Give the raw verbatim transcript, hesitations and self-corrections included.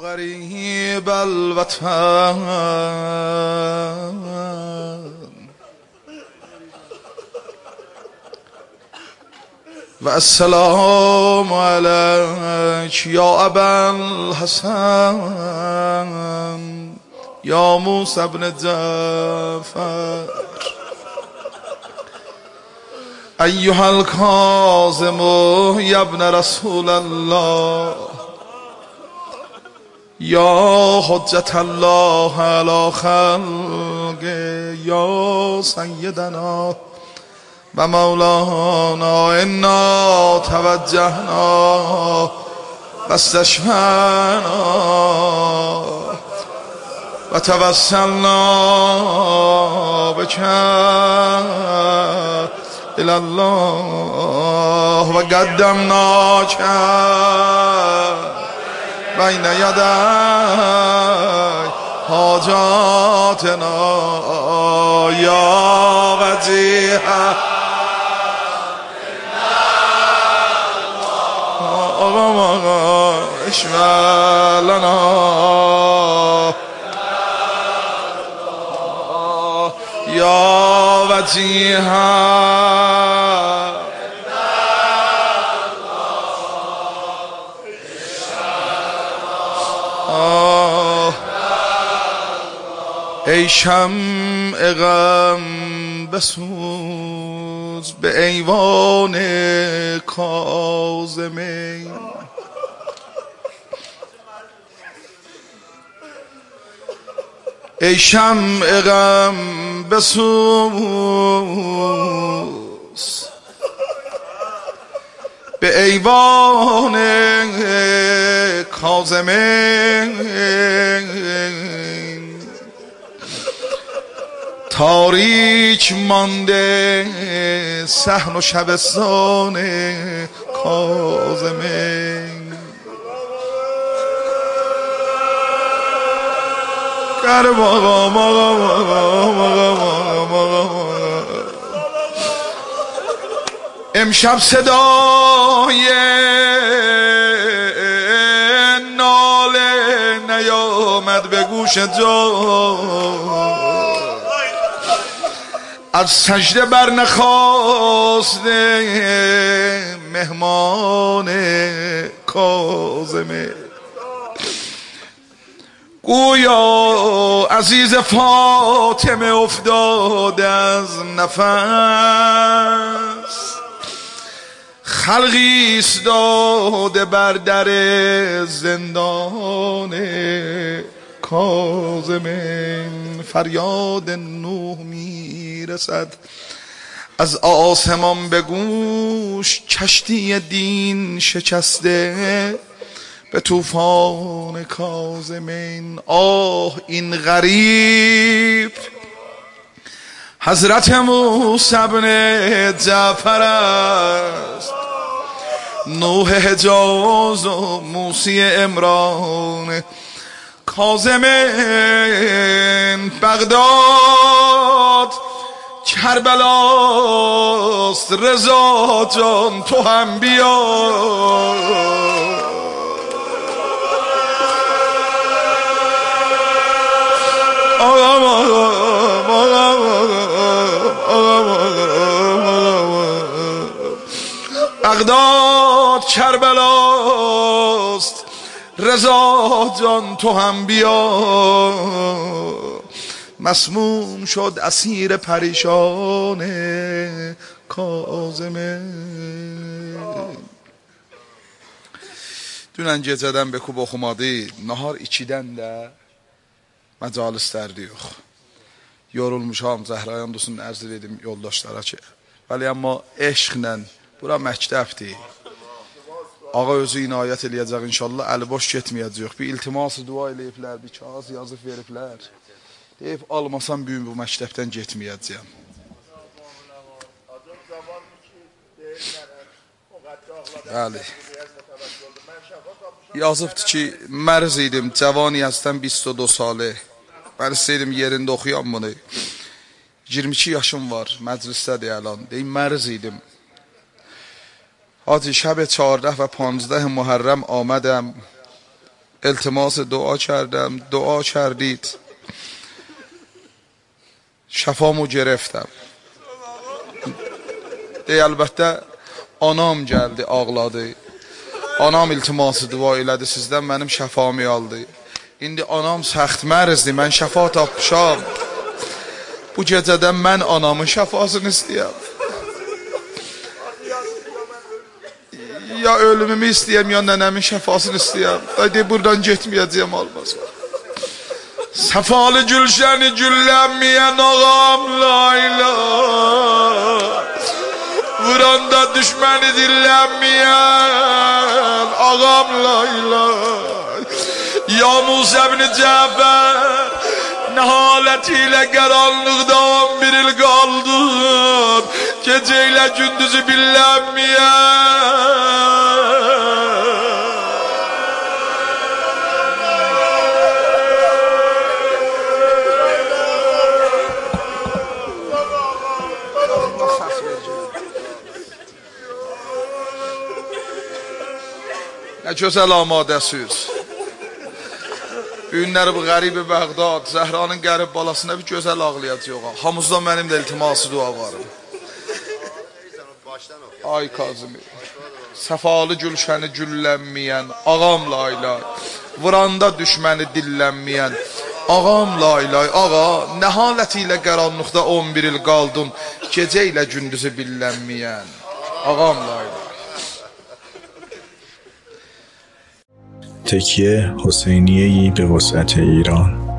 غریب الوطن و السلام علیک یا ابا الحسن یا موسی بن جعفر ایها الکاظم یا ابن رسول الله یا حجت الله علی خلقه یا سیدنا و مولانا انا توجهنا و استشفعنا و توسلنا بک الی الله و قدمناک بین یدی حاجاتنا یا وجیه اشفع لنا یا وجیه ای شمع غم بسوز به ایوان کاظمین ای شمع غم بسوز به ایوان کاظمین تاریک مانده صحن و شبستان کاظمین امشب صدای ناله نیامد به گوش جان از سجده بر نخاسته مهمان کاظمه گویا عزیز فاطمه افتاده از نفس خلقی ایستاده بر در زندان کاظمین فریاد نوح میرسد از آسمان به گوش کشتی دین شکسته به طوفان کاظمین آه این غریب حضرت موسی بن جعفر است نوح حجاز و موسی عمران کاظمین بغداد کربلاست رضا جان تو هم بیا بغداد کربلاست رضا جان تو هم بیا مسموم شد اسیر پریشان کاظمه Dünən gecədən Beku oxumadı, nahar ikidən də məcalislərdi yox. Yorulmuşam, Zəhrayan Dusun ərz edim yoldaşlara ki, bəli, amma eşqlə, bura məktəbdir. Ağa özü inayət eləyəcək inşallah, əli boş getməyəcək. Bir iltiması dua eləyiblər, bir kağız yazıb veriblər. Deyib, almasam büyün bu məktəbdən getməyəcəyəm. Bəli. Yazıbdı ki, mərz idim, cəvani həzdən بیست و دو salı. Mən istəyirdim yerində oxuyam bunu. iyirmi iki yaşım var, məclisdədir əlan. Deyim, mərz idim. Hacı, şəb چهارده و پانزده محرم آمدم التماس دعا کردم، دعا کردید، şəfamı گرفتم. Deyə əlbəttə anam gəldi, ağladı. Anam iltiması dua elədi sizdən, mənim şəfamı aldı. İndi anam səxt mərzdir, mən şəfa tapmışam. Bu gecədən mən anamın şəfasını istəyəm. Ya ölümümü istəyəm, ya nənəmin şəfasını istəyəm. Deyir, buradan getməyəcəyəm almaz. Səfalı gülşəni güllənməyən ağam la ilah. Vuranda düşməni dillənməyən ağam la ilah. Ya Musa ibn Cəfər, nəhalətilə qaranlıqda on bir il qaldım, gecə ilə gündüzü billənməyən. Nə gözəl amadəsiz. Bu günləri bu qəribi Bəğdad, Zəhranın qərib balasına bir gözəl ağlayacaq. Hamızdan mənim də iltiması dua varım. Ay Kazımir, səfalı gülşəni güllənməyən, ağam la ilay, vuranda düşməni dillənməyən, ağam la ilay, ağa, nəhaləti ilə qaranlıqda on bir il qaldın, gecə ilə gündüzü billənməyən, ağam la ilay. تکیه حسینیه‌ای به وسعت ایران.